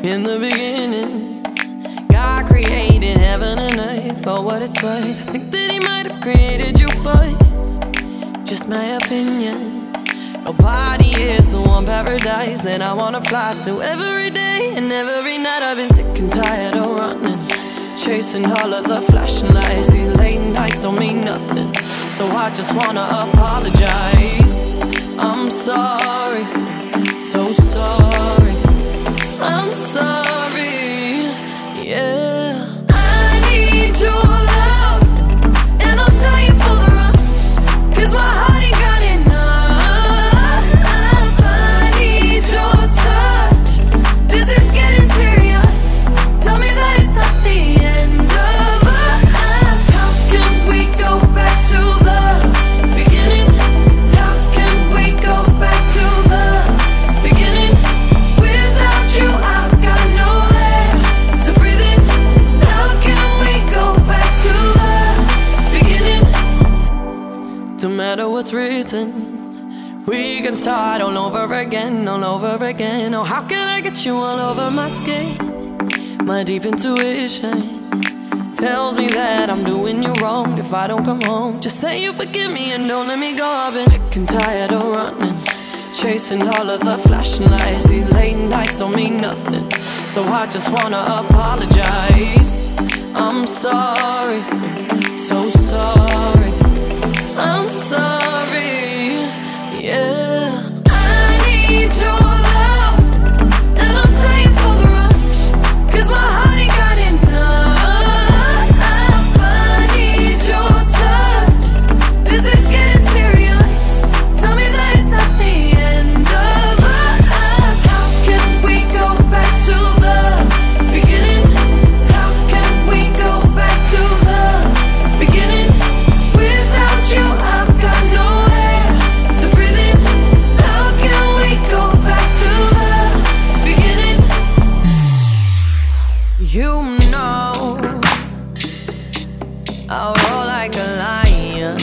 In the beginning, God created heaven and earth. For what it's worth, I think that He might have created you first. Just my opinion. Nobody is the one paradise that I wanna fly to every day and every night. I've been sick and tired of running, chasing all of the flashing lights. These late nights don't mean nothing, so I just wanna apologize. I'm sorry, so sorry. I'm sorry, yeah. I need your love, and I'll tell you for the rush, 'cause my heart ain't got enough. I need your touch, this is getting serious. Tell me that it's not the end of us. How can we go back to the beginning? How can we go back to the beginning? Without you, I've got no air to breathe in. How can we go back to the beginning? No matter what's written, we can start all over again, all over again. Oh, how can I get you all over my skin? My deep intuition tells me that I'm doing you wrong if I don't come home. Just say you forgive me and don't let me go. I've been sick and tired of running, chasing all of the flashing lights. These late nights don't mean nothing, so I just wanna apologize. I'm sorry, so sorry. I'm sorry, yeah. I need your love, and I'll tell you for the rush, 'cause my heart ain't got enough. I need your touch, this is getting serious. Tell me that it's not the end of us. How can we go back to the beginning? How can we go back to the beginning? Without you, I've got no air to breathe in. How can we go back to the beginning? You know I'll roll like a lion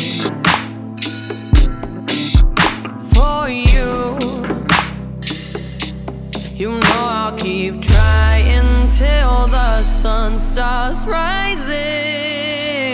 for you. You know I'll keep trying till the sun stops rising.